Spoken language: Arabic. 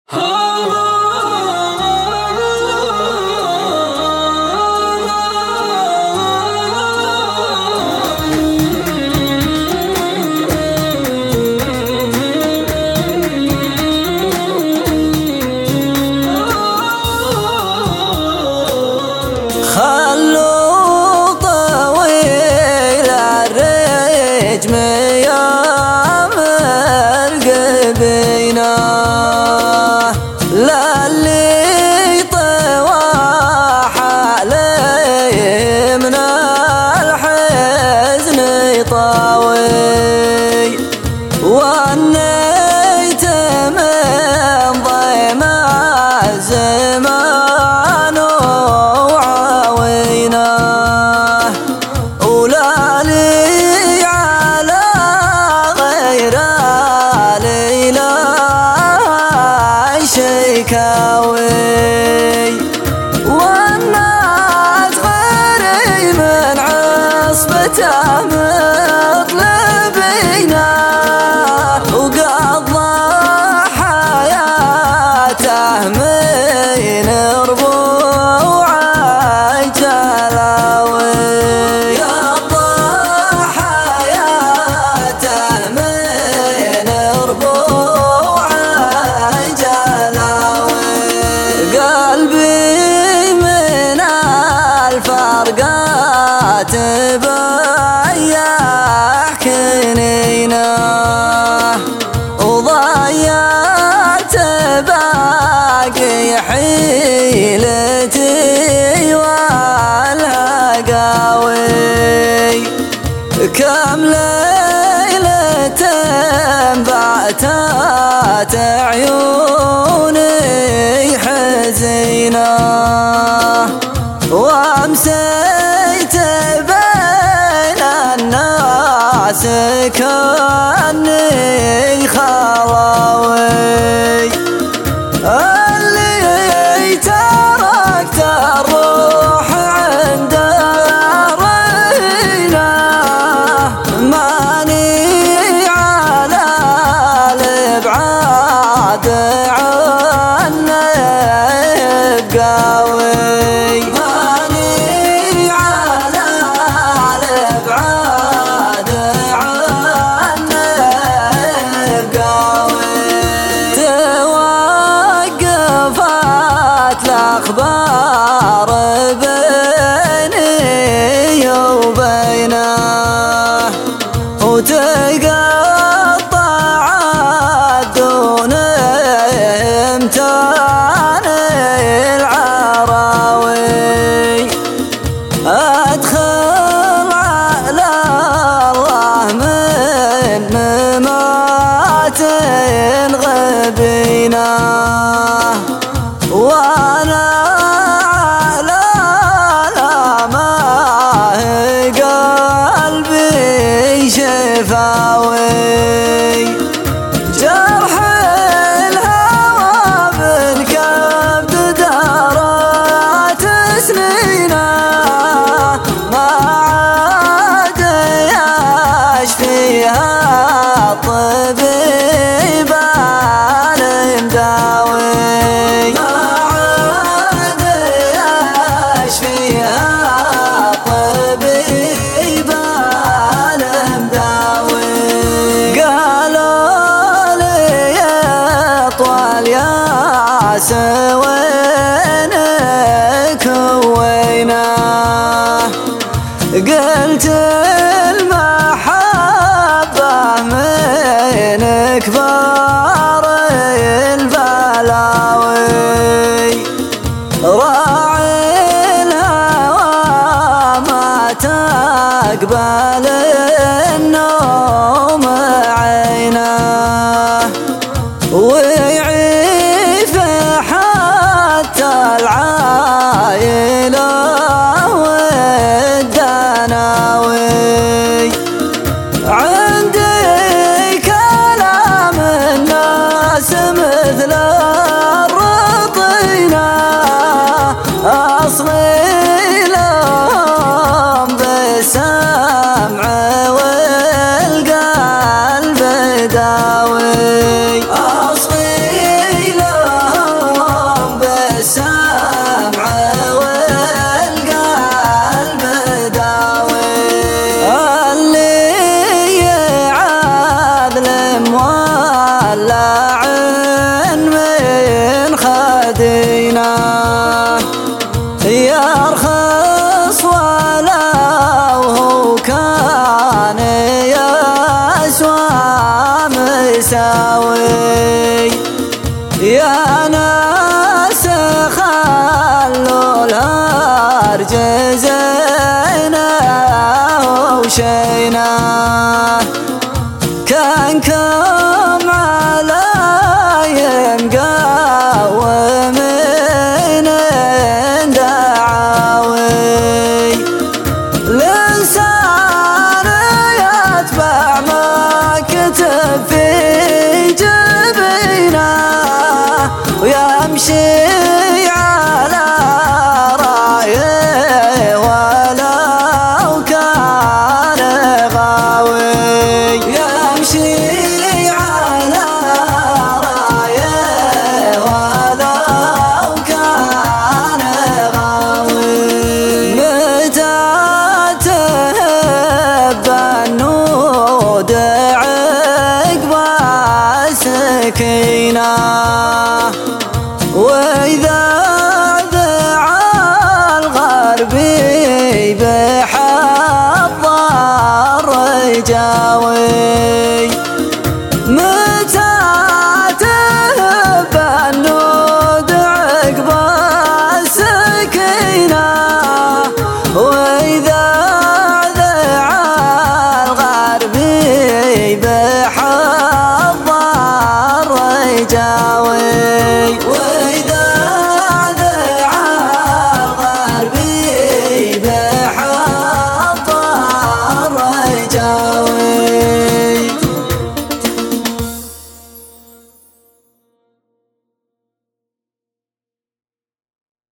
خلوا طويل الرجم يامر قبينا للي طواح عليه من الحزن طاوي والنيت من ضيم الزمان ولا لي على غير ليلى شكاوي والناس غيري من عصبته مطلبينا وقضى حياته من ربوع الجلاوي قضى حياته من ربوع الجلاوي قلبي من الفرقات بيح كنينه وضيعت باقي حيلتي والهقاوي كم ليلة باتت عيوني حزينة وامسيت بين الناس كأني خلاوي اللي تركت الروح عند رينا ماني على الابعاد عنه بقاوي ماني على الابعاد عنه بقاوي توقفت الاخبار بيني وبينه وتقطعت دون امتان العراوي ادخل على الله من ممات غبينا وانا على ما قلبي شفاوي جرح الهوى بالكبد دارت سنينا ما عاد يشفيها الطبيب المداوي ما عاد يشفيها الطبيب المداوي قالوا لي طوال يا وينك وينه قلت المحبة من كبار البلاوي راعي الهوى ما تقبل النوم عينه ويعيف حتى العايلة والدناوي عندي كلام الناس مثل الرطينة أصغي لهم بالسمع والقلب داوي أصغي لهم دينا يرخص ولو هو كان يسوى مساوي يا ناس خلوا الهرج زينه وشينا كانكم علي مقاومين دعاوي الإنسان يتبع ما كتب في جبينه ويمشي على رايه ولو كان غاوي يمشي على رايه ولو كان غاوي متى تهب النود عقب السكينة وإذا دعا الغربي بحظ الرجاوي متى تهب النود عقب السكينة وإذا دعا الغربي بحظ الرجاوي وإذا دعا الغربي بحظ الرجاوي